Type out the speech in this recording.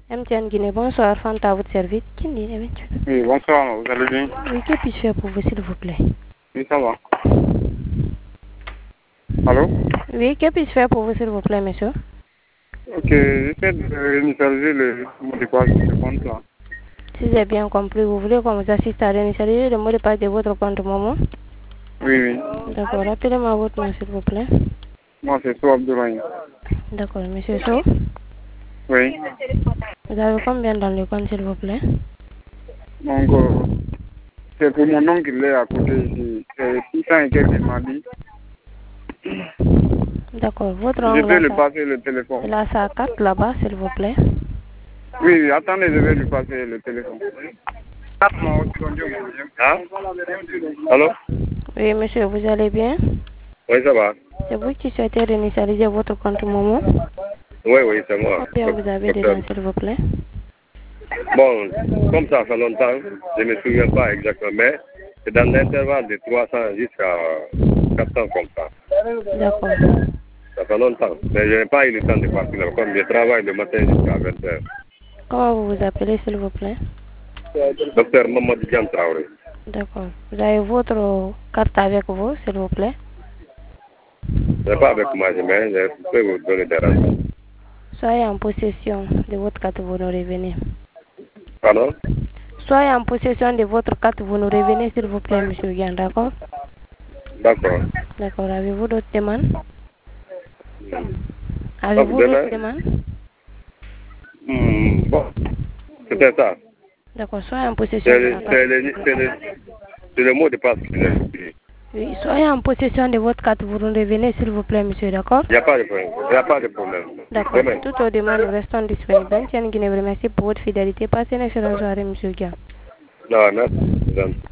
MTN Guinée, bonsoir, Fanta à votre service. Qui dit d'habitude? Oui, bonsoir, vous allez bien? Oui, que puis-je faire pour vous, s'il vous plaît? Oui, ça va. Allô? Oui, que puis-je faire pour vous, s'il vous plaît, monsieur? Ok, j'essaie de réinitialiser le mot de passe de ce compte là. Si j'ai bien compris, vous voulez qu'on vous assiste à réinitialiser le mot de passe de votre compte, maman? Oui, oui. D'accord, rappelez-moi votre nom, s'il vous plaît. Moi, c'est Sou Abdoulaye. D'accord, monsieur Sow. Oui. Vous avez combien dans le compte, s'il vous plaît? Donc, c'est pour mon oncle qui est à côté ici. C'est 600 et quelques m'a dit. D'accord, votre Je vais ongle lui passer le téléphone. il a sa carte là-bas, s'il vous plaît. Oui, oui, attendez, je vais lui passer le téléphone. Hein? Allô? Oui, monsieur, vous allez bien? Oui, ça va. C'est vous qui souhaitez réinitialiser votre compte, maman? Oui, oui, c'est moi. Combien vous avez Docteur. dedans, s'il vous plaît? Bon, comme ça fait longtemps, je ne me souviens pas exactement, mais c'est dans l'intervalle de 300 jusqu'à 400 comme ça. D'accord. Ça fait longtemps, mais je n'ai pas eu le temps de partir là, comme je travaille le matin jusqu'à 20h. Comment vous vous appelez, s'il vous plaît? Docteur Mamadou Dian Traoré. D'accord. Vous avez votre carte avec vous, s'il vous plaît? Je n'ai pas avec moi, mais je peux vous donner des renseignements. Soyez en possession de votre carte, vous nous revenez. Pardon? Soyez en possession de votre carte, vous nous revenez, s'il vous plaît, monsieur Guian, d'accord? D'accord. D'accord. Avez-vous d'autres demandes? Avez-vous d'autres demandes? Bon, c'était ça. D'accord. Soyez en possession de la carte. C'est le mot de passe que j'ai oublié. Oui, soyez en possession de votre carte, vous nous revenez, s'il vous plaît, monsieur, d'accord? Il n'y a pas de problème. Il n'y a pas de problème. D'accord. Toutes aux demandes, nous restons disponibles. Tiens, Guinée, merci pour votre fidélité. Passez une excellente soirée, monsieur Guian. Non, merci.